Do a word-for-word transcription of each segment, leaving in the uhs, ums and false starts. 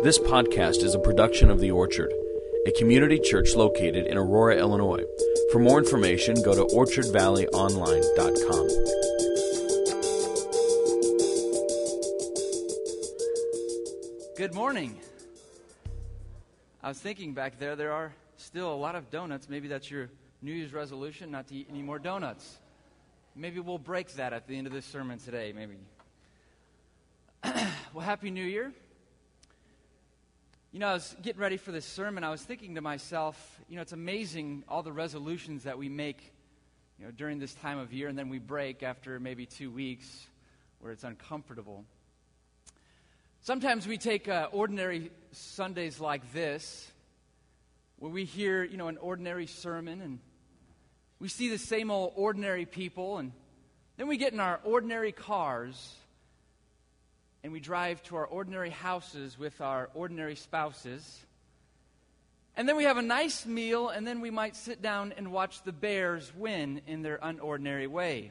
This podcast is a production of The Orchard, a community church located in Aurora, Illinois. For more information, go to orchard valley online dot com. Good morning. I was thinking back there, there are still a lot of donuts. Maybe that's your New Year's resolution, not to eat any more donuts. Maybe we'll break that at the end of this sermon today, maybe. Well, Happy New Year. You know, I was getting ready for this sermon. I was thinking to myself, you know, it's amazing all the resolutions that we make, you know, during this time of year, and then we break after maybe two weeks where it's uncomfortable. Sometimes we take uh, ordinary Sundays like this, where we hear, you know, an ordinary sermon, and we see the same old ordinary people, and then we get in our ordinary cars, and we drive to our ordinary houses with our ordinary spouses. And then we have a nice meal, and then we might sit down and watch the Bears win in their unordinary way.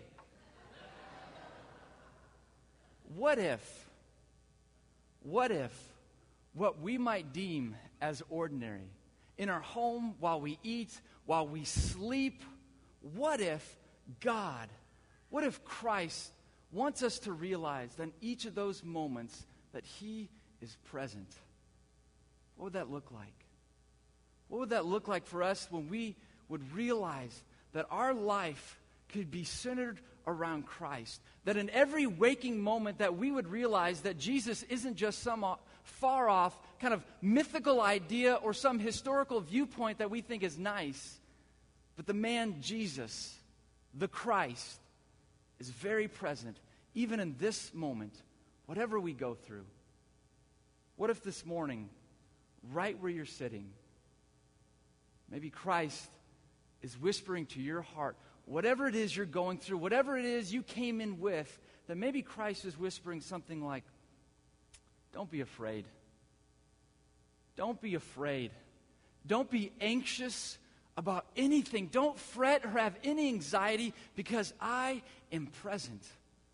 What if, what if what we might deem as ordinary, in our home, while we eat, while we sleep, what if God, what if Christ wants us to realize that in each of those moments that He is present? What would that look like? What would that look like for us when we would realize that our life could be centered around Christ? That in every waking moment that we would realize that Jesus isn't just some far off kind of mythical idea or some historical viewpoint that we think is nice, but the man Jesus, the Christ, is very present, even in this moment, whatever we go through. What if this morning, right where you're sitting, maybe Christ is whispering to your heart, whatever it is you're going through, whatever it is you came in with, that maybe Christ is whispering something like, don't be afraid. Don't be afraid. Don't be anxious about anything. Don't fret or have any anxiety, because I am present.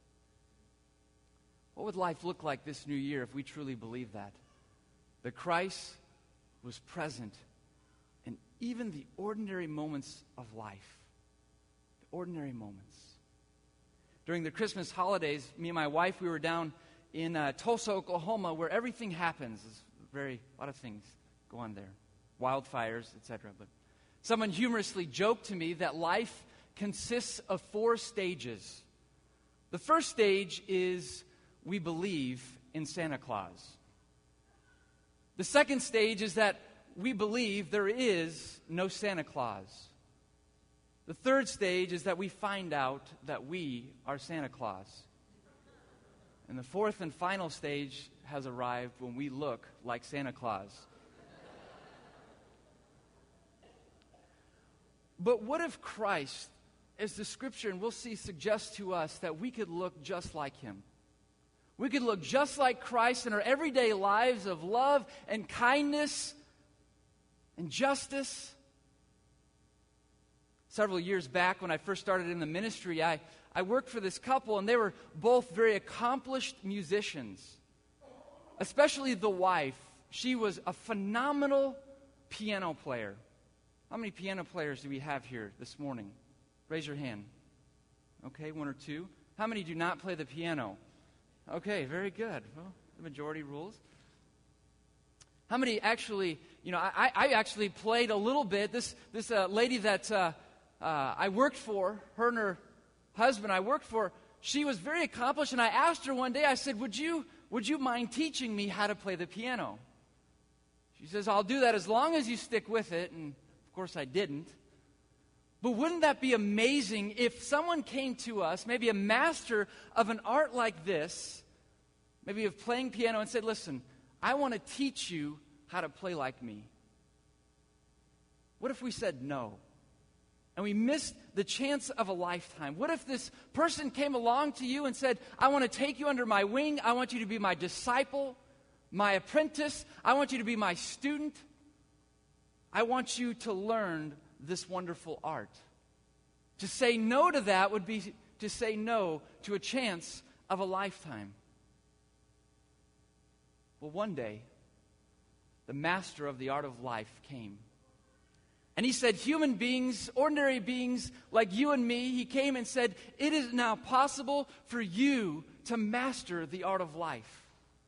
What would life look like this new year if we truly believe that? That Christ was present in even the ordinary moments of life. The ordinary moments. During the Christmas holidays, me and my wife, we were down in uh, Tulsa, Oklahoma, where everything happens. There's very, a lot of things go on there. Wildfires, et cetera. But someone humorously joked to me that life consists of four stages. The first stage is we believe in Santa Claus. The second stage is that we believe there is no Santa Claus. The third stage is that we find out that we are Santa Claus. And the fourth and final stage has arrived when we look like Santa Claus. But what if Christ, as the Scripture, and we'll see, suggests to us that we could look just like Him? We could look just like Christ in our everyday lives of love and kindness and justice. Several years back, when I first started in the ministry, I, I worked for this couple, and they were both very accomplished musicians. Especially the wife. She was a phenomenal piano player. How many piano players do we have here this morning? Raise your hand. Okay, one or two. How many do not play the piano? Okay, very good. Well, the majority rules. How many actually, you know, I, I actually played a little bit. This this uh, lady that uh, uh, I worked for, her and her husband I worked for, she was very accomplished, and I asked her one day, I said, would you, would you mind teaching me how to play the piano? She says, I'll do that as long as you stick with it, and of course I didn't. But wouldn't that be amazing if someone came to us, maybe a master of an art like this, maybe of playing piano, and said, listen, I want to teach you how to play like me. What if we said no? And we missed the chance of a lifetime. What if this person came along to you and said, I want to take you under my wing. I want you to be my disciple, my apprentice. I want you to be my student. I want you to learn this wonderful art. To say no to that would be to say no to a chance of a lifetime. Well, one day, the master of the art of life, came. And he said, human beings, ordinary beings like you and me, he came and said, it is now possible for you to master the art of life.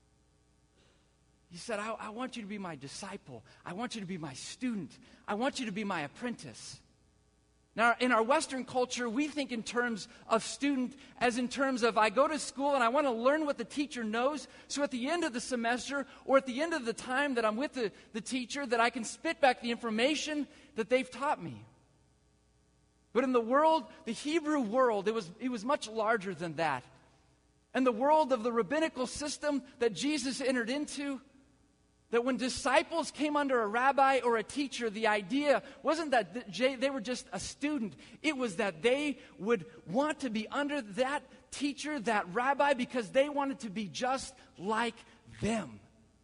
He said, I, I want you to be my disciple. I want you to be my student. I want you to be my apprentice. Now, in our Western culture, we think in terms of student as in terms of I go to school and I want to learn what the teacher knows, so at the end of the semester or at the end of the time that I'm with the, the teacher, that I can spit back the information that they've taught me. But in the world, the Hebrew world, it was, it was much larger than that. And the world of the rabbinical system that Jesus entered into, that when disciples came under a rabbi or a teacher, the idea wasn't that they were just a student. It was that they would want to be under that teacher, that rabbi, because they wanted to be just like them.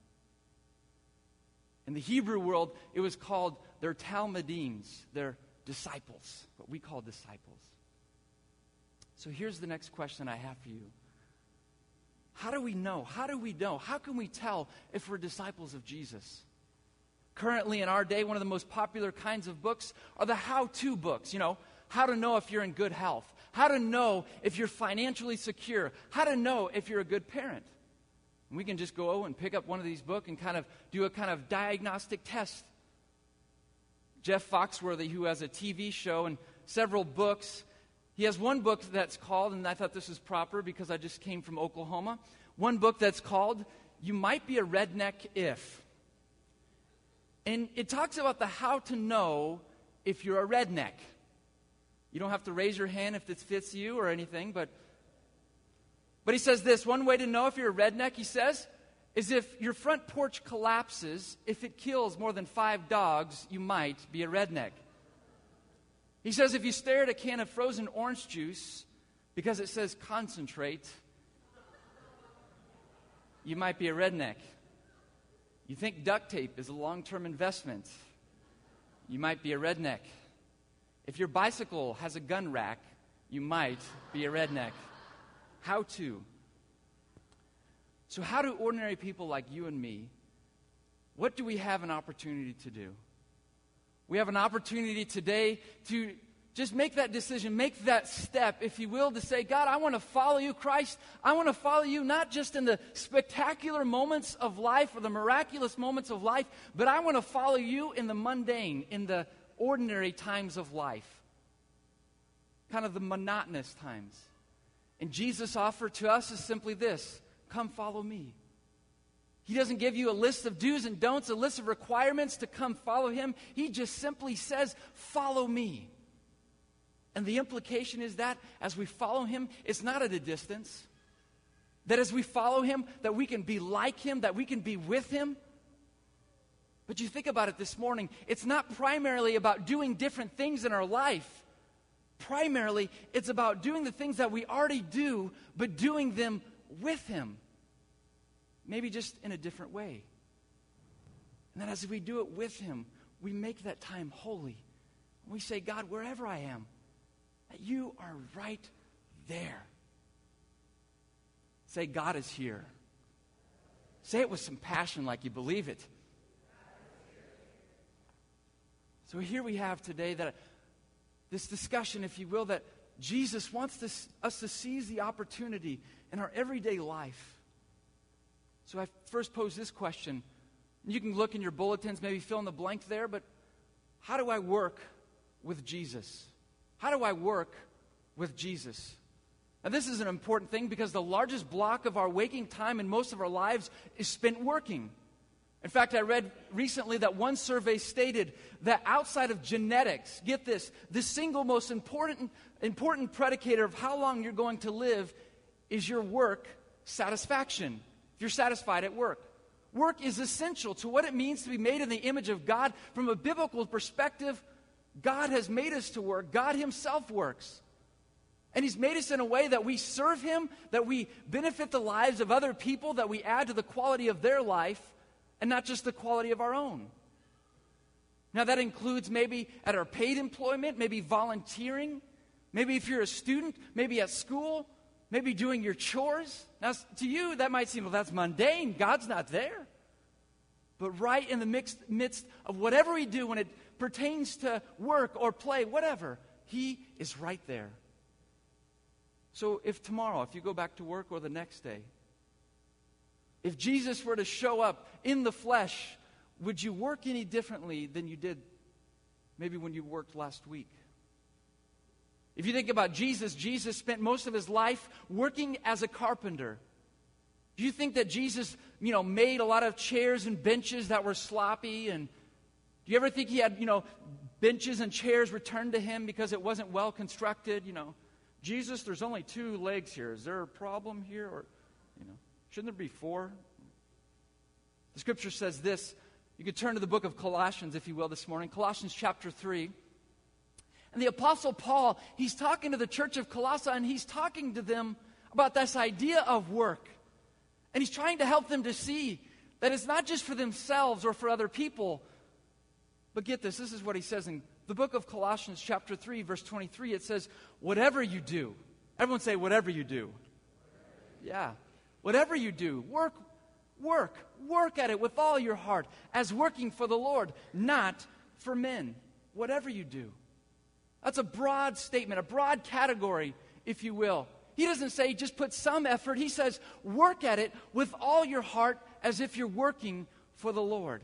In the Hebrew world, it was called their talmidims, their disciples, what we call disciples. So here's the next question I have for you. How do we know? How do we know? How can we tell if we're disciples of Jesus? Currently in our day, one of the most popular kinds of books are the how-to books. You know, how to know if you're in good health. How to know if you're financially secure. How to know if you're a good parent. And we can just go and pick up one of these books and kind of do a kind of diagnostic test. Jeff Foxworthy, who has a T V show and several books, he has one book that's called, and I thought this was proper because I just came from Oklahoma, one book that's called, You Might Be a Redneck If. And it talks about the how to know if you're a redneck. You don't have to raise your hand if this fits you or anything, but, but he says this, one way to know if you're a redneck, he says, is if your front porch collapses, if it kills more than five dogs, you might be a redneck. He says if you stare at a can of frozen orange juice because it says concentrate, you might be a redneck. You think duct tape is a long-term investment, you might be a redneck. If your bicycle has a gun rack, you might be a redneck. How to? So how do ordinary people like you and me, what do we have an opportunity to do? We have an opportunity today to just make that decision, make that step, if you will, to say, God, I want to follow you, Christ. I want to follow you not just in the spectacular moments of life or the miraculous moments of life, but I want to follow you in the mundane, in the ordinary times of life, kind of the monotonous times. And Jesus' offer to us is simply this, come follow me. He doesn't give you a list of do's and don'ts, a list of requirements to come follow him. He just simply says, follow me. And the implication is that as we follow him, it's not at a distance. That as we follow him, that we can be like him, that we can be with him. But you think about it this morning, it's not primarily about doing different things in our life. Primarily, it's about doing the things that we already do, but doing them with him. Maybe just in a different way. And then as we do it with him, we make that time holy. We say, God, wherever I am, that you are right there. Say, God is here. Say it with some passion like you believe it. So here we have today that this discussion, if you will, that Jesus wants this, us to seize the opportunity in our everyday life. So I first pose this question. You can look in your bulletins, maybe fill in the blank there, but how do I work with Jesus? How do I work with Jesus? Now this is an important thing because the largest block of our waking time in most of our lives is spent working. In fact, I read recently that one survey stated that outside of genetics, get this, the single most important, important predicator of how long you're going to live is your work satisfaction. If you're satisfied at work. Work is essential to what it means to be made in the image of God. From a biblical perspective, God has made us to work. God himself works. And he's made us in a way that we serve him, that we benefit the lives of other people, that we add to the quality of their life, and not just the quality of our own. Now that includes maybe at our paid employment, maybe volunteering, maybe if you're a student, maybe at school, maybe doing your chores. Now, to you, that might seem, well, that's mundane. God's not there. But right in the mixed, midst of whatever we do when it pertains to work or play, whatever, he is right there. So if tomorrow, if you go back to work or the next day, if Jesus were to show up in the flesh, would you work any differently than you did maybe when you worked last week? If you think about Jesus, Jesus spent most of his life working as a carpenter. Do you think that Jesus, you know, made a lot of chairs and benches that were sloppy? And do you ever think he had, you know, benches and chairs returned to him because it wasn't well constructed? You know, Jesus, there's only two legs here. Is there a problem here? Or, you know, shouldn't there be four? The scripture says this. You could turn to the book of Colossians, if you will, this morning. Colossians chapter three. And the Apostle Paul, he's talking to the church of Colossae, and he's talking to them about this idea of work. And he's trying to help them to see that it's not just for themselves or for other people. But get this, this is what he says in the book of Colossians chapter three, verse twenty-three. It says, whatever you do. Everyone say, whatever you do. Yeah. Whatever you do, work, work, work at it with all your heart as working for the Lord, not for men. Whatever you do. That's a broad statement, a broad category, if you will. He doesn't say just put some effort. He says work at it with all your heart as if you're working for the Lord.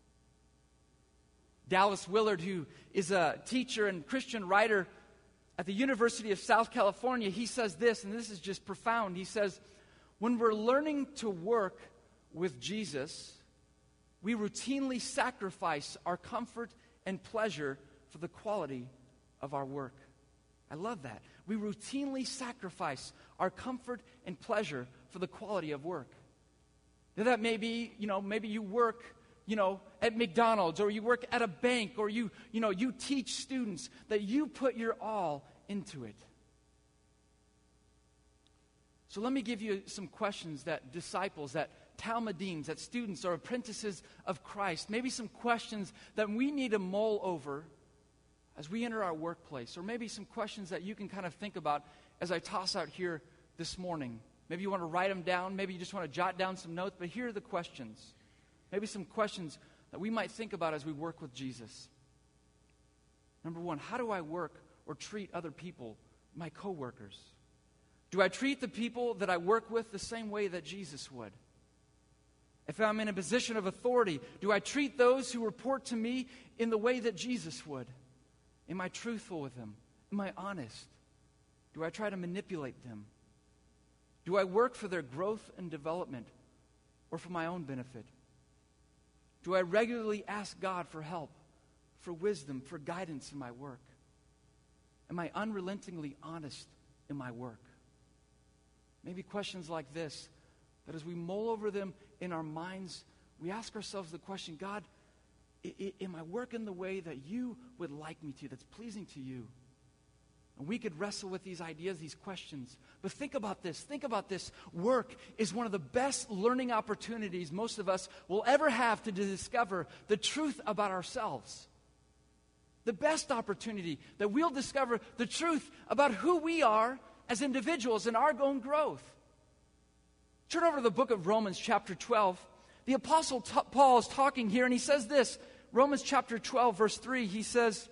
Dallas Willard, who is a teacher and Christian writer at the University of South California, he says this, and this is just profound. He says, when we're learning to work with Jesus, we routinely sacrifice our comfort and pleasure for the quality of our work. I love that. We routinely sacrifice our comfort and pleasure for the quality of work. Now that may be, you know, maybe you work, you know, at McDonald's, or you work at a bank, or you, you know, you teach students, that you put your all into it. So let me give you some questions that disciples, that Talmudims, that students or apprentices of Christ, maybe some questions that we need to mull over as we enter our workplace, or maybe some questions that you can kind of think about as I toss out here this morning. Maybe you want to write them down, maybe you just want to jot down some notes, but here are the questions. Maybe some questions that we might think about as we work with Jesus. Number one, how do I work or treat other people, my coworkers? Do I treat the people that I work with the same way that Jesus would? If I'm in a position of authority, do I treat those who report to me in the way that Jesus would? Am I truthful with them? Am I honest? Do I try to manipulate them? Do I work for their growth and development or for my own benefit? Do I regularly ask God for help, for wisdom, for guidance in my work? Am I unrelentingly honest in my work? Maybe questions like this, that as we mull over them in our minds, we ask ourselves the question, God, I, I, am I working the way that you would like me to, that's pleasing to you? And we could wrestle with these ideas, these questions. But think about this. Think about this. Work is one of the best learning opportunities most of us will ever have to discover the truth about ourselves. The best opportunity that we'll discover the truth about who we are as individuals and our own growth. Turn over to the book of Romans chapter twelve. The Apostle t- Paul is talking here, and he says this. Romans chapter twelve, verse three, he says,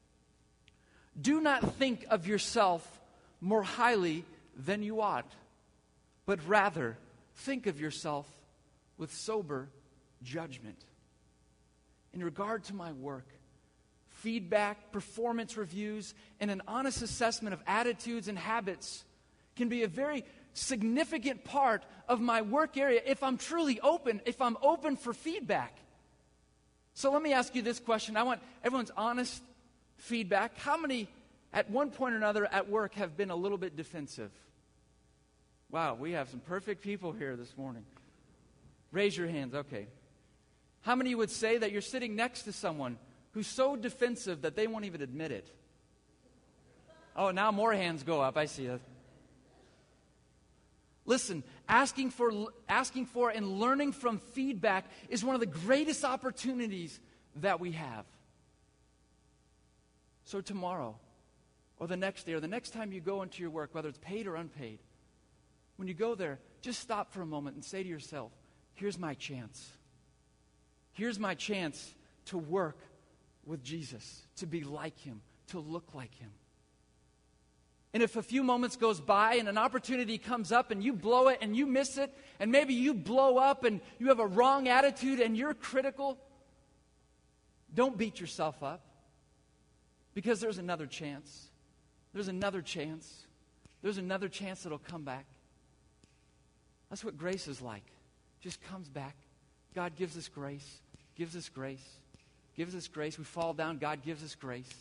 do not think of yourself more highly than you ought, but rather think of yourself with sober judgment. In regard to my work, feedback, performance reviews, and an honest assessment of attitudes and habits can be a very significant part of my work area if I'm truly open, if I'm open for feedback. So let me ask you this question. I want everyone's honest feedback. How many, at one point or another at work, have been a little bit defensive? Wow, we have some perfect people here this morning. Raise your hands. Okay. How many would say that you're sitting next to someone who's so defensive that they won't even admit it? Oh, now more hands go up. I see that. Listen, asking for, asking for and learning from feedback is one of the greatest opportunities that we have. So tomorrow, or the next day, or the next time you go into your work, whether it's paid or unpaid, when you go there, just stop for a moment and say to yourself, here's my chance. Here's my chance to work with Jesus, to be like him, to look like him. And if a few moments goes by and an opportunity comes up and you blow it and you miss it, and maybe you blow up and you have a wrong attitude and you're critical, don't beat yourself up, because there's another chance. There's another chance. There's another chance that'll come back. That's what grace is like. Just comes back. God gives us grace, gives us grace, gives us grace. We fall down, God gives us grace.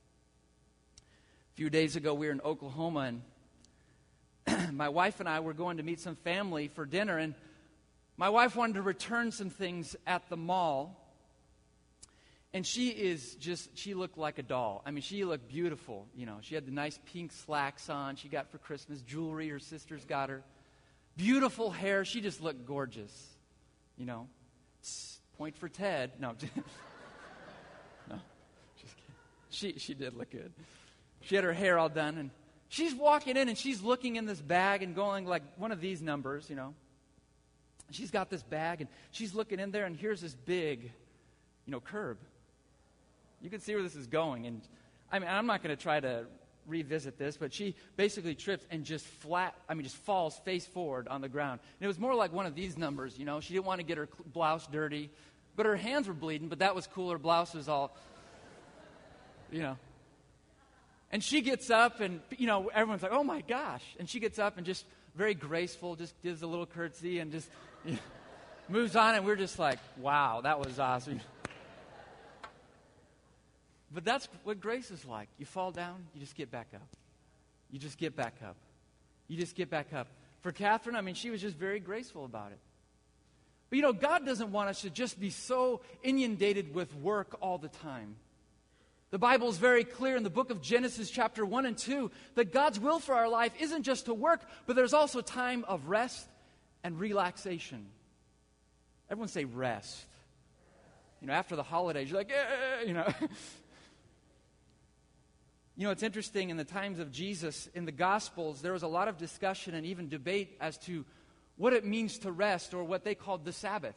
A few days ago, we were in Oklahoma, and my wife and I were going to meet some family for dinner, and my wife wanted to return some things at the mall. And she is just, she looked like a doll. I mean, she looked beautiful. You know, she had the nice pink slacks on she got for Christmas, jewelry her sisters got her. Beautiful hair. She just looked gorgeous. You know, point for Ted. No, no, just kidding. She, she did look good. She had her hair all done, and she's walking in, and she's looking in this bag and going like one of these numbers, you know. She's got this bag, and she's looking in there, and here's this big, you know, curb. You can see where this is going. And I mean, I'm not going to try to revisit this, but she basically trips and just flat, I mean, just falls face forward on the ground. And it was more like one of these numbers, you know. She didn't want to get her blouse dirty, but her hands were bleeding, but that was cool. Her blouse was all, you know. And she gets up, and, you know, everyone's like, oh, my gosh. And she gets up and just very graceful, just gives a little curtsy and just you know, moves on. And we're just like, wow, that was awesome. But that's what grace is like. You fall down, you just get back up. You just get back up. You just get back up. For Catherine, I mean, she was just very graceful about it. But, you know, God doesn't want us to just be so inundated with work all the time. The Bible is very clear in the book of Genesis chapter one and two that God's will for our life isn't just to work, but there's also time of rest and relaxation. Everyone say rest. You know, after the holidays, you're like, eh, you know. You know, it's interesting, in the times of Jesus, in the Gospels, there was a lot of discussion and even debate as to what it means to rest, or what they called the Sabbath.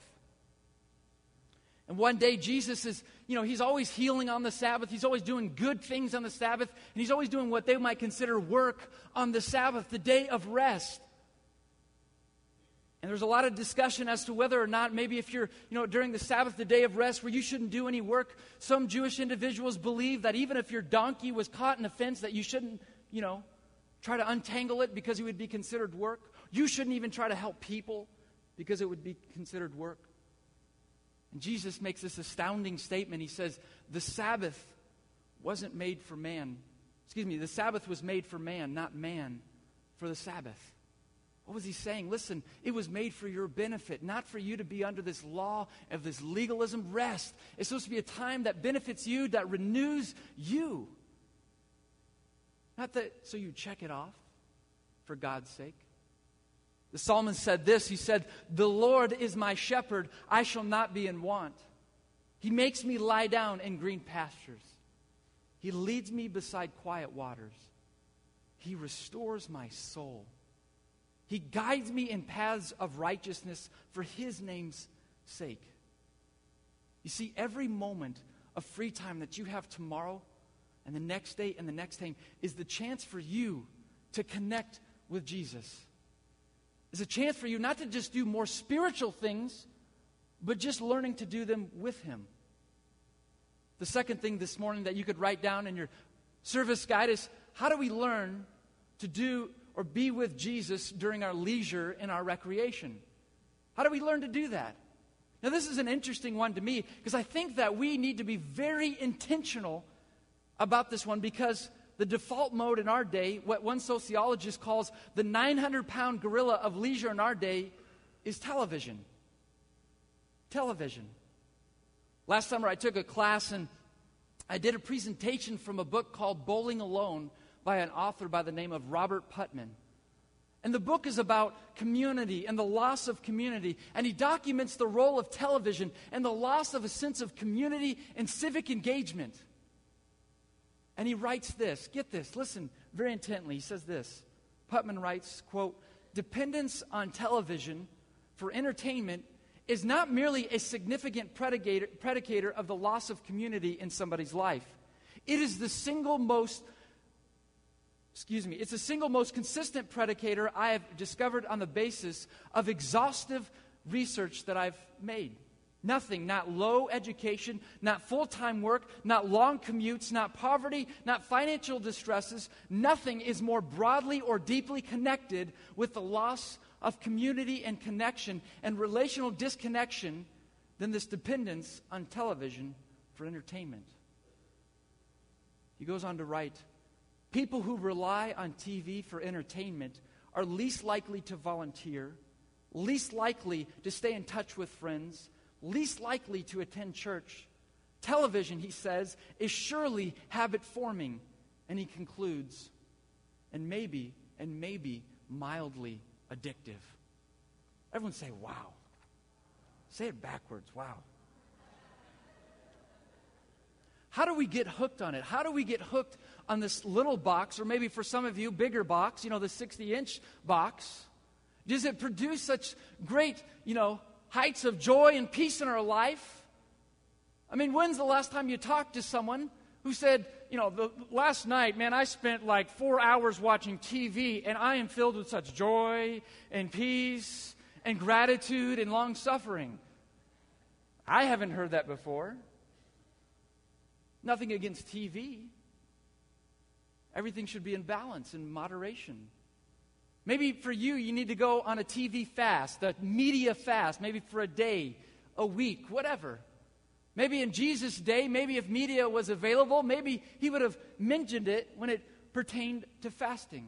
And one day Jesus is, you know, he's always healing on the Sabbath. He's always doing good things on the Sabbath. And he's always doing what they might consider work on the Sabbath, the day of rest. And there's a lot of discussion as to whether or not, maybe if you're, you know, during the Sabbath, the day of rest, where you shouldn't do any work. Some Jewish individuals believe that even if your donkey was caught in a fence, that you shouldn't, you know, try to untangle it because it would be considered work. You shouldn't even try to help people because it would be considered work. And Jesus makes this astounding statement. He says, the Sabbath wasn't made for man. Excuse me, the Sabbath was made for man, not man for the Sabbath. What was he saying? Listen, it was made for your benefit, not for you to be under this law of this legalism. Rest. It's supposed to be a time that benefits you, that renews you. Not that so you check it off for God's sake. The psalmist said this. He said, the Lord is my shepherd. I shall not be in want. He makes me lie down in green pastures. He leads me beside quiet waters. He restores my soul. He guides me in paths of righteousness for his name's sake. You see, every moment of free time that you have tomorrow and the next day and the next time is the chance for you to connect with Jesus. It's a chance for you not to just do more spiritual things, but just learning to do them with him. The second thing this morning that you could write down in your service guide is, how do we learn to do or be with Jesus during our leisure and our recreation? How do we learn to do that? Now, this is an interesting one to me, because I think that we need to be very intentional about this one, because the default mode in our day, what one sociologist calls the nine hundred pound gorilla of leisure in our day, is television. Television. Last summer I took a class and I did a presentation from a book called Bowling Alone by an author by the name of Robert Putnam. And the book is about community and the loss of community. And he documents the role of television and the loss of a sense of community and civic engagement. And he writes this. Get this. Listen very intently. He says this. Putnam writes, quote, dependence on television for entertainment is not merely a significant predicator, predicator of the loss of community in somebody's life. It is the single most, excuse me, it's the single most consistent predicator I have discovered on the basis of exhaustive research that I've made. Nothing, not low education, not full-time work, not long commutes, not poverty, not financial distresses. Nothing is more broadly or deeply connected with the loss of community and connection and relational disconnection than this dependence on television for entertainment. He goes on to write, people who rely on T V for entertainment are least likely to volunteer, least likely to stay in touch with friends, least likely to attend church. Television, he says, is surely habit-forming. And he concludes, and maybe, and maybe mildly addictive. Everyone say, wow. Say it backwards, wow. How do we get hooked on it? How do we get hooked on this little box, or maybe for some of you, bigger box, you know, the sixty-inch box? Does it produce such great, you know, heights of joy and peace in our life? I mean, when's the last time you talked to someone who said, you know, the last night, man, I spent like four hours watching T V, and I am filled with such joy and peace and gratitude and long-suffering? I haven't heard that before. Nothing against T V. Everything should be in balance and moderation. Maybe for you, you need to go on a T V fast, a media fast, maybe for a day, a week, whatever. Maybe in Jesus' day, maybe if media was available, maybe he would have mentioned it when it pertained to fasting.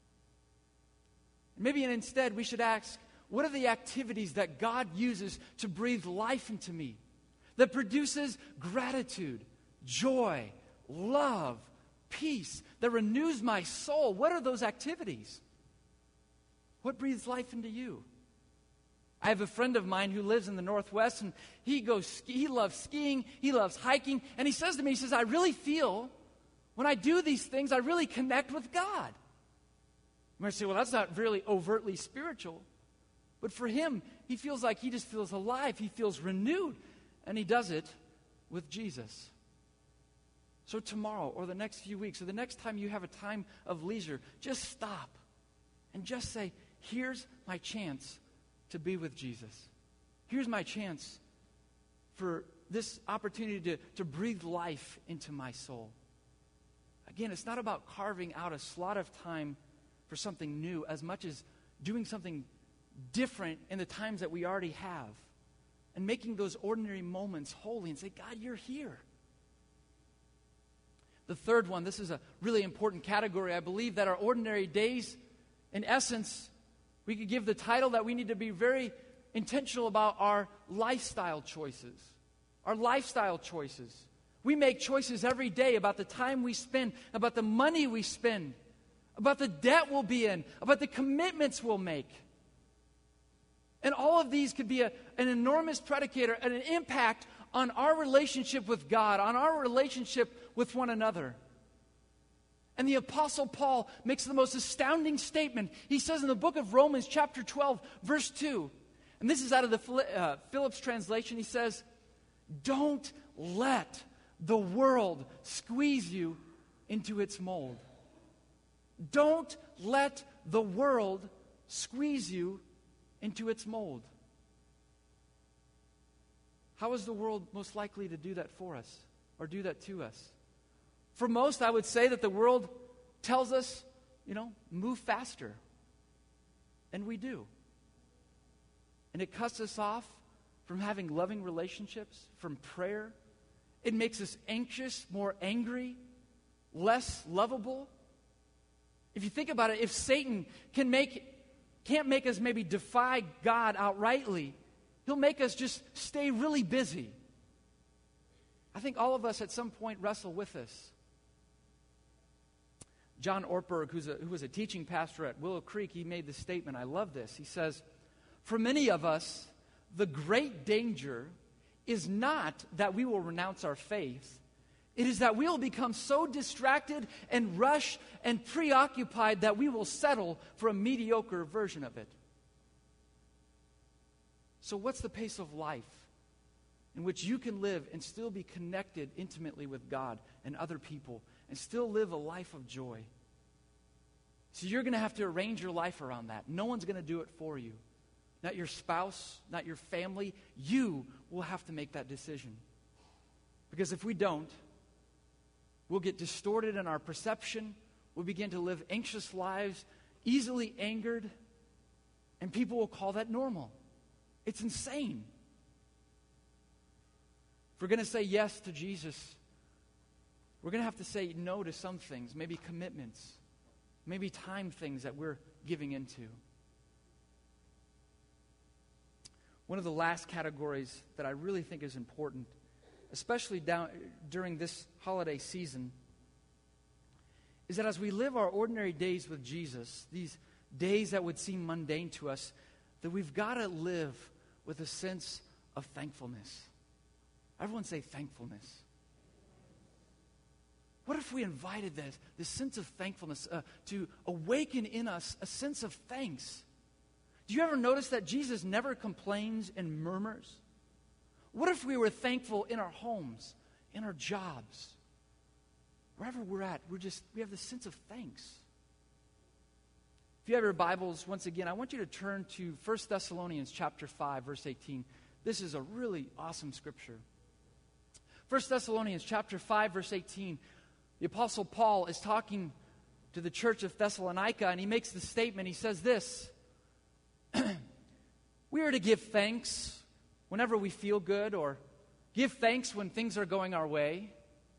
Maybe instead we should ask, what are the activities that God uses to breathe life into me, that produces gratitude, joy, love, peace, that renews my soul? What are those activities? What breathes life into you? I have a friend of mine who lives in the Northwest, and he goes ski, he loves skiing, he loves hiking, and he says to me, he says, I really feel when I do these things, I really connect with God. I'm going to say, well, that's not really overtly spiritual. But for him, he feels like he just feels alive, he feels renewed, and he does it with Jesus. So tomorrow, or the next few weeks, or the next time you have a time of leisure, just stop and just say, here's my chance to be with Jesus. Here's my chance for this opportunity to, to breathe life into my soul. Again, it's not about carving out a slot of time for something new as much as doing something different in the times that we already have and making those ordinary moments holy and say, God, you're here. The third one, this is a really important category. I believe that our ordinary days, in essence, we could give the title that we need to be very intentional about our lifestyle choices. Our lifestyle choices. We make choices every day about the time we spend, about the money we spend, about the debt we'll be in, about the commitments we'll make. And all of these could be a, an enormous predicator and an impact on our relationship with God, on our relationship with one another. And the Apostle Paul makes the most astounding statement. He says in the book of Romans, chapter twelve, verse two, and this is out of the uh, Phillips translation, he says, don't let the world squeeze you into its mold. Don't let the world squeeze you into its mold. How is the world most likely to do that for us or do that to us? For most, I would say that the world tells us, you know, move faster. And we do. And it cuts us off from having loving relationships, from prayer. It makes us anxious, more angry, less lovable. If you think about it, if Satan can make, can't make us maybe defy God outrightly, he'll make us just stay really busy. I think all of us at some point wrestle with this. John Ortberg, who's a, who was a teaching pastor at Willow Creek, he made this statement. I love this. He says, for many of us, the great danger is not that we will renounce our faith. It is that we will become so distracted and rushed and preoccupied that we will settle for a mediocre version of it. So what's the pace of life in which you can live and still be connected intimately with God and other people and still live a life of joy? So you're going to have to arrange your life around that. No one's going to do it for you. Not your spouse, not your family. You will have to make that decision. Because if we don't, we'll get distorted in our perception. We'll begin to live anxious lives, easily angered, and people will call that normal. It's insane. If we're going to say yes to Jesus, we're going to have to say no to some things, maybe commitments, maybe time things that we're giving into. One of the last categories that I really think is important, especially down, during this holiday season, is that as we live our ordinary days with Jesus, these days that would seem mundane to us, that we've got to live with a sense of thankfulness. Everyone say thankfulness. What if we invited this, this sense of thankfulness uh, to awaken in us a sense of thanks? Do you ever notice that Jesus never complains and murmurs? What if we were thankful in our homes, in our jobs, wherever we're at? We're just we have this sense of thanks. If you have your Bibles, once again, I want you to turn to First Thessalonians chapter five, verse eighteen. This is a really awesome scripture. First Thessalonians chapter five, verse eighteen. The Apostle Paul is talking to the church of Thessalonica, and he makes the statement. He says this: we are to give thanks whenever we feel good, or give thanks when things are going our way.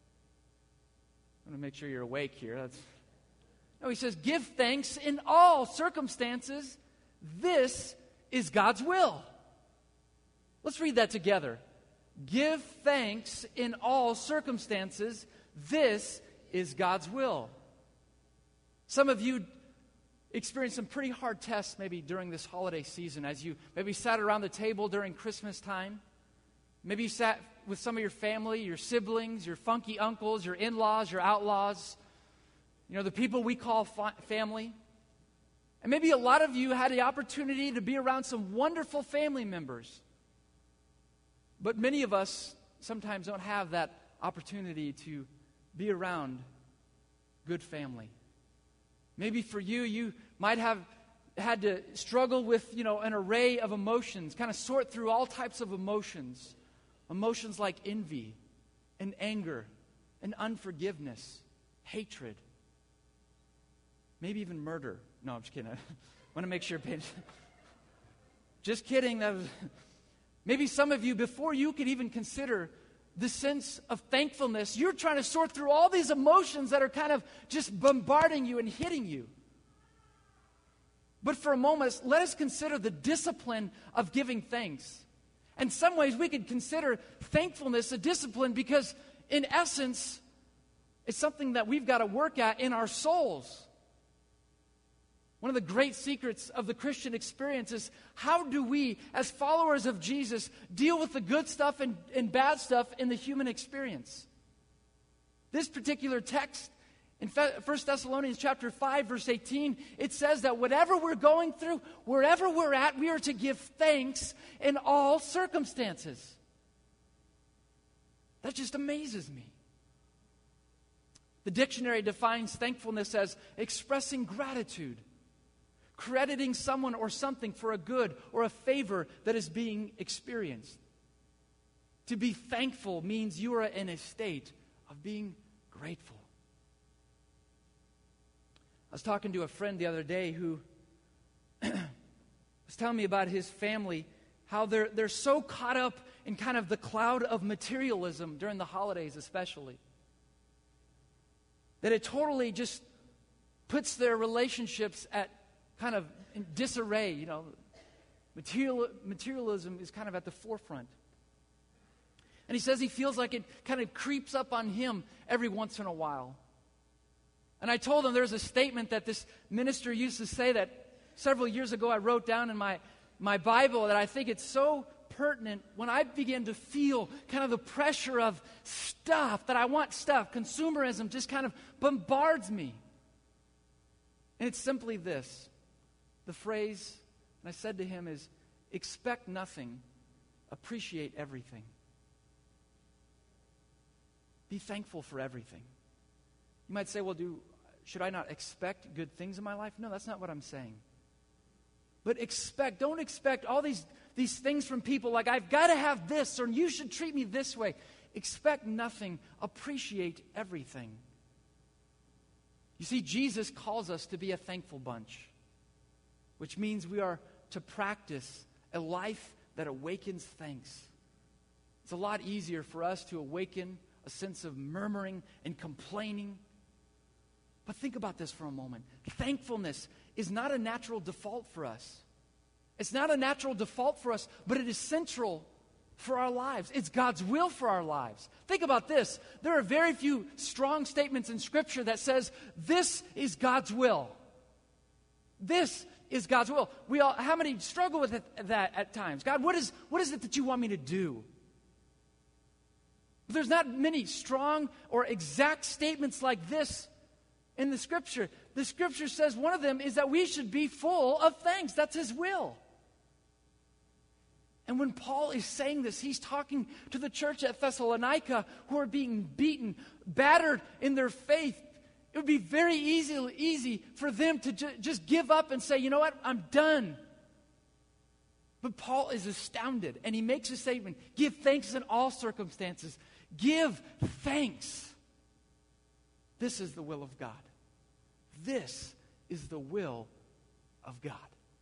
I want to make sure you're awake here. That's... No, he says, give thanks in all circumstances. This is God's will. Let's read that together. Give thanks in all circumstances. This is God's will. Some of you experienced some pretty hard tests maybe during this holiday season as you maybe sat around the table during Christmas time. Maybe you sat with some of your family, your siblings, your funky uncles, your in-laws, your outlaws, you know, the people we call fa- family. And maybe a lot of you had the opportunity to be around some wonderful family members. But many of us sometimes don't have that opportunity to be around good family. Maybe for you, you might have had to struggle with, you know, an array of emotions, kind of sort through all types of emotions. Emotions like envy and anger and unforgiveness, hatred, maybe even murder. No, I'm just kidding. I want to make sure. Just kidding. That was, maybe some of you, before you could even consider the sense of thankfulness, you're trying to sort through all these emotions that are kind of just bombarding you and hitting you. But for a moment, let us consider the discipline of giving thanks. In some ways, we could consider thankfulness a discipline because, in essence, it's something that we've got to work at in our souls. One of the great secrets of the Christian experience is how do we, as followers of Jesus, deal with the good stuff and, and bad stuff in the human experience? This particular text in First Thessalonians chapter five, verse eighteen, it says that whatever we're going through, wherever we're at, we are to give thanks in all circumstances. That just amazes me. The dictionary defines thankfulness as expressing gratitude, crediting someone or something for a good or a favor that is being experienced. To be thankful means you are in a state of being grateful. I was talking to a friend the other day who was telling me about his family, how they're, they're so caught up in kind of the cloud of materialism during the holidays especially, that it totally just puts their relationships at kind of in disarray. You know, material, materialism is kind of at the forefront. And he says he feels like it kind of creeps up on him every once in a while. And I told him there's a statement that this minister used to say that several years ago I wrote down in my, my Bible that I think it's so pertinent when I begin to feel kind of the pressure of stuff, that I want stuff. Consumerism just kind of bombards me. And it's simply this. The phrase, and I said to him, is, expect nothing, appreciate everything. Be thankful for everything. You might say, well, do should I not expect good things in my life? No, that's not what I'm saying. But expect, don't expect all these, these things from people like, I've got to have this, or you should treat me this way. Expect nothing. Appreciate everything. You see, Jesus calls us to be a thankful bunch, which means we are to practice a life that awakens thanks. It's a lot easier for us to awaken a sense of murmuring and complaining. But think about this for a moment. Thankfulness is not a natural default for us. It's not a natural default for us, but it is central for our lives. It's God's will for our lives. Think about this. There are very few strong statements in Scripture that says, this is God's will. This is God's will. We all, how many struggle with it, that at times? God, what is, what is it that you want me to do? There's not many strong or exact statements like this in the Scripture. The Scripture says one of them is that we should be full of thanks. That's His will. And when Paul is saying this, he's talking to the church at Thessalonica who are being beaten, battered in their faith. It would be very easy, easy for them to ju- just give up and say, you know what, I'm done. But Paul is astounded, and he makes a statement, give thanks in all circumstances. Give thanks. This is the will of God. This is the will of God.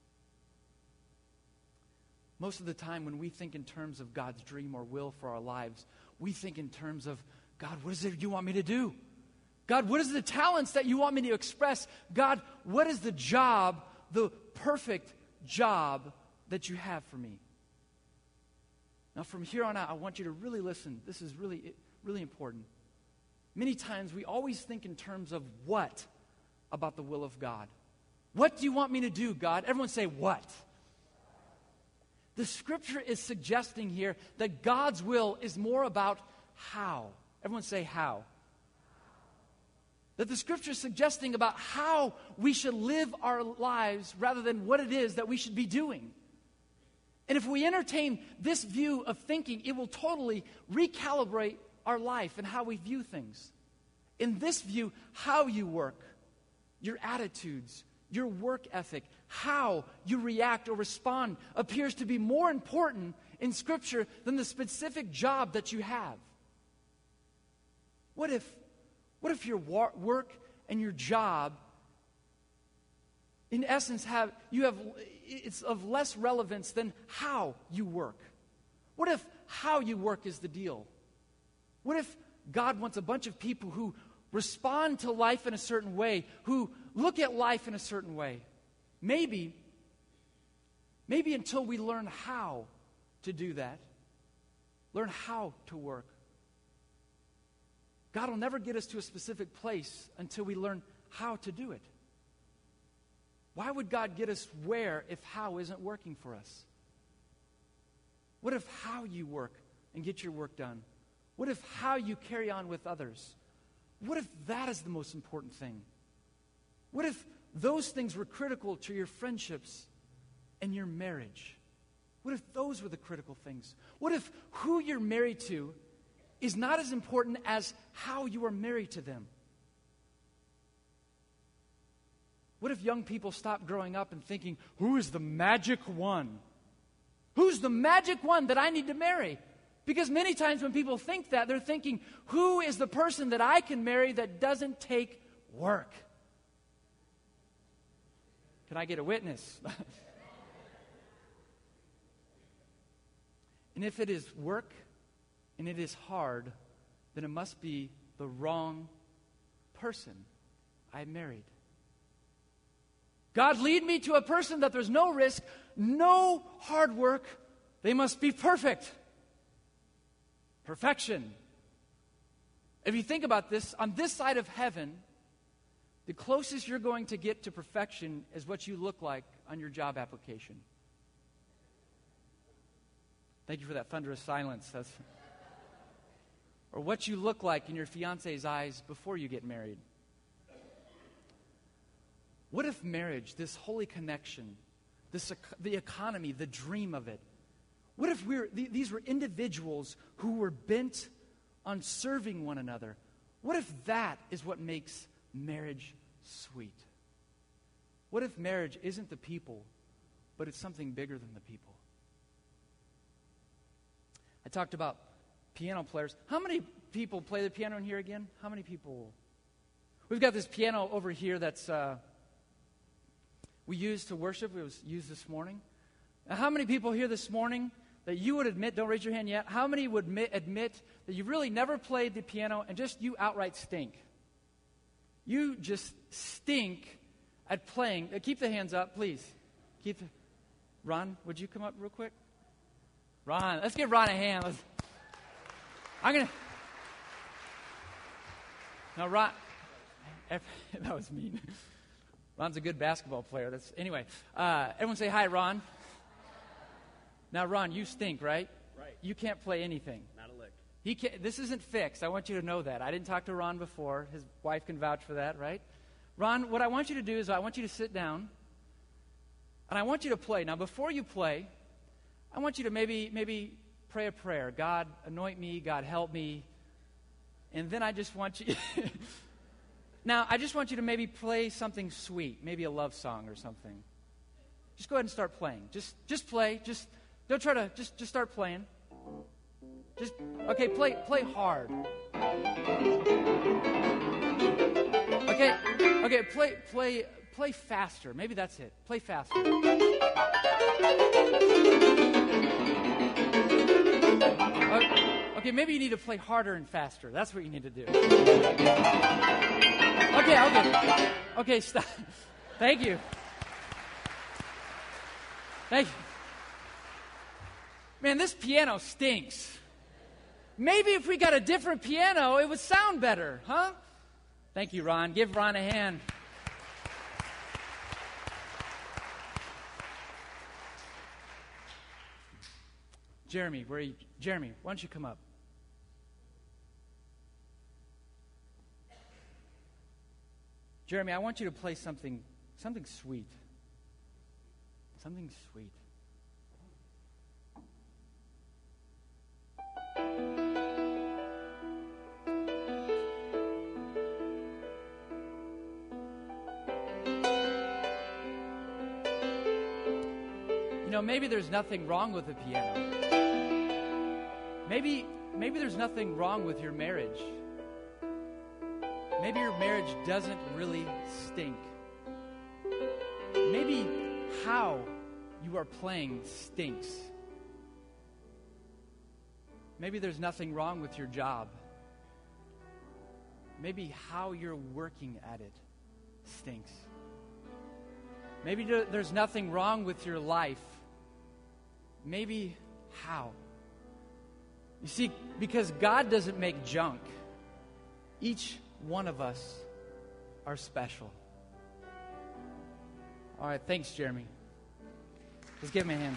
Most of the time when we think in terms of God's dream or will for our lives, we think in terms of, God, what is it you want me to do? God, what is the talents that you want me to express? God, what is the job, the perfect job that you have for me? Now, from here on out, I want you to really listen. This is really, really important. Many times we always think in terms of what about the will of God. What do you want me to do, God? Everyone say, what? The Scripture is suggesting here that God's will is more about how. Everyone say how. That the Scripture is suggesting about how we should live our lives rather than what it is that we should be doing. And if we entertain this view of thinking, it will totally recalibrate our life and how we view things. In this view, how you work, your attitudes, your work ethic, how you react or respond appears to be more important in Scripture than the specific job that you have. What if, what if your wa- work and your job, in essence, have you have it's of less relevance than how you work? What if how you work is the deal? What if God wants a bunch of people who respond to life in a certain way, who look at life in a certain way? Maybe, maybe until we learn how to do that, learn how to work, God will never get us to a specific place until we learn how to do it. Why would God get us where if how isn't working for us? What if how you work and get your work done? What if how you carry on with others? What if that is the most important thing? What if those things were critical to your friendships and your marriage? What if those were the critical things? What if who you're married to is not as important as how you are married to them? What if young people stop growing up and thinking, who is the magic one? Who's the magic one that I need to marry? Because many times when people think that, they're thinking, who is the person that I can marry that doesn't take work? Can I get a witness? And if it is work and it is hard, then it must be the wrong person I married. God, lead me to a person that there's no risk, no hard work. They must be perfect. Perfection. If you think about this, on this side of heaven, the closest you're going to get to perfection is what you look like on your job application. Thank you for that thunderous silence. That's, or what you look like in your fiance's eyes before you get married. What if marriage, this holy connection, this, the economy, the dream of it? What if we're, th- these were individuals who were bent on serving one another? What if that is what makes marriage sweet? What if marriage isn't the people, but it's something bigger than the people? I talked about piano players. How many people play the piano in here again? How many people? We've got this piano over here that's uh, we use to worship. It was used this morning. Now, how many people here this morning that you would admit, don't raise your hand yet, how many would admit, admit that you've really never played the piano and just you outright stink? You just stink at playing. Uh, keep the hands up, please. Keep the, Ron, would you come up real quick? Ron, let's give Ron a hand. Let's, I'm going to... Now, Ron... That was mean. Ron's a good basketball player. That's Anyway, uh, everyone say hi, Ron. Now, Ron, you stink, right? Right. You can't play anything. Not a lick. He can't, this isn't fixed. I want you to know that. I didn't talk to Ron before. His wife can vouch for that, right? Ron, what I want you to do is I want you to sit down, and I want you to play. Now, before you play, I want you to maybe maybe pray a prayer. God, anoint me. God, help me. And then I just want you... Now, I just want you to maybe play something sweet, maybe a love song or something. Just go ahead and start playing. Just just play. Just don't try to just just start playing. Just okay, play play hard. Okay, okay, play play play faster. Maybe that's it. Play faster. Okay, maybe you need to play harder and faster. That's what you need to do. Okay, okay. Okay, stop. Thank you. Thank you. Man, this piano stinks. Maybe if we got a different piano, it would sound better, huh? Thank you, Ron. Give Ron a hand. Jeremy, where are you? Jeremy, why don't you come up? Jeremy, I want you to play something, something sweet. Something sweet. You know, maybe there's nothing wrong with the piano. Maybe, maybe there's nothing wrong with your marriage. Maybe your marriage doesn't really stink. Maybe how you are playing stinks. Maybe there's nothing wrong with your job. Maybe how you're working at it stinks. Maybe there's nothing wrong with your life. Maybe how. You see, because God doesn't make junk. Each one of us are special. All right, thanks, Jeremy. Let's give him a hand.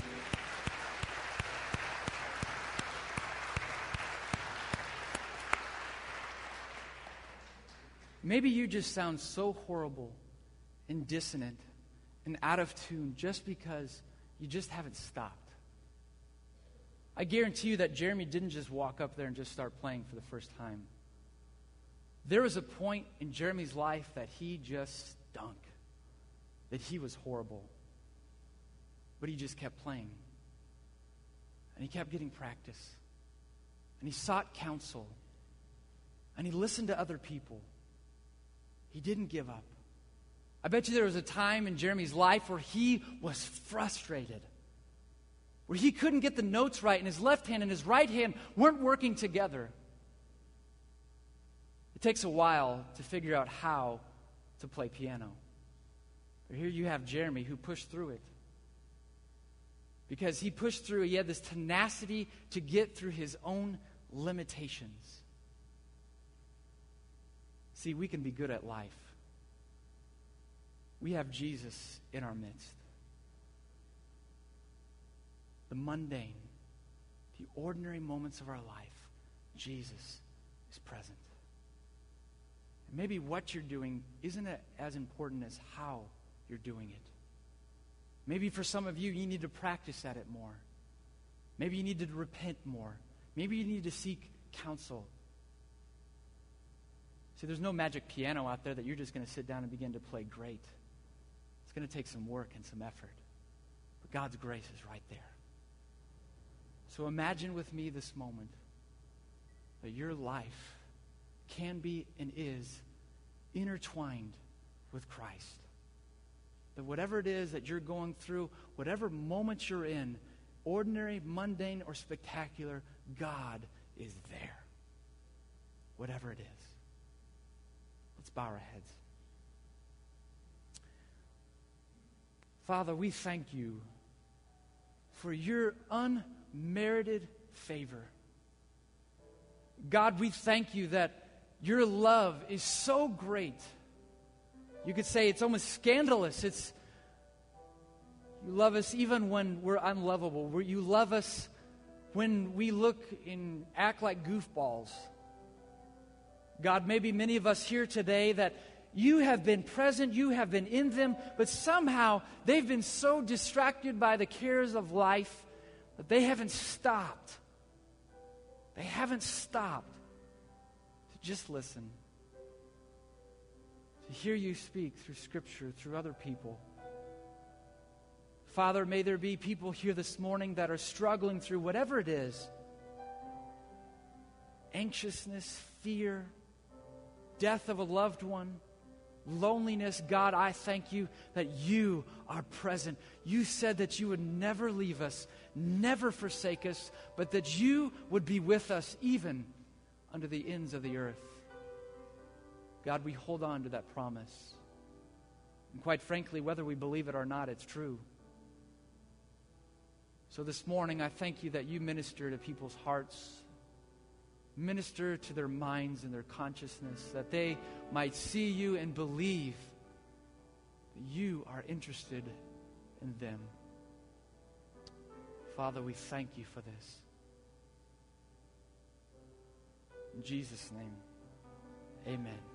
Maybe you just sound so horrible and dissonant and out of tune just because you just haven't stopped. I guarantee you that Jeremy didn't just walk up there and just start playing for the first time. There was a point in Jeremy's life that he just stunk, that he was horrible. But he just kept playing. And he kept getting practice. And he sought counsel. And he listened to other people. He didn't give up. I bet you there was a time in Jeremy's life where he was frustrated, where he couldn't get the notes right, and his left hand and his right hand weren't working together. It takes a while to figure out how to play piano. But here you have Jeremy who pushed through it. Because he pushed through, he had this tenacity to get through his own limitations. See, we can be good at life. We have Jesus in our midst. The mundane, the ordinary moments of our life, Jesus is present. And maybe what you're doing isn't as important as how you're doing it. Maybe for some of you, you need to practice at it more. Maybe you need to repent more. Maybe you need to seek counsel. See, there's no magic piano out there that you're just going to sit down and begin to play great. It's going to take some work and some effort. But God's grace is right there. So imagine with me this moment that your life can be and is intertwined with Christ. That whatever it is that you're going through, whatever moment you're in, ordinary, mundane, or spectacular, God is there. Whatever it is. Let's bow our heads. Father, we thank you for your unmerited favor. God, we thank you that your love is so great. You could say it's almost scandalous. It's you love us even when we're unlovable. Where you love us when we look and act like goofballs. God, maybe many of us here today that you have been present, you have been in them, but somehow they've been so distracted by the cares of life that they haven't stopped. They haven't stopped to just listen, to hear you speak through Scripture, through other people. Father, may there be people here this morning that are struggling through whatever it is. Anxiousness, fear, death of a loved one, loneliness. God, I thank you that you are present. You said that you would never leave us, never forsake us, but that you would be with us even under the ends of the earth. God, we hold on to that promise. And quite frankly, whether we believe it or not, it's true. So this morning, I thank you that you minister to people's hearts, minister to their minds and their consciousness, that they might see you and believe that you are interested in them. Father, we thank you for this. In Jesus' name, amen.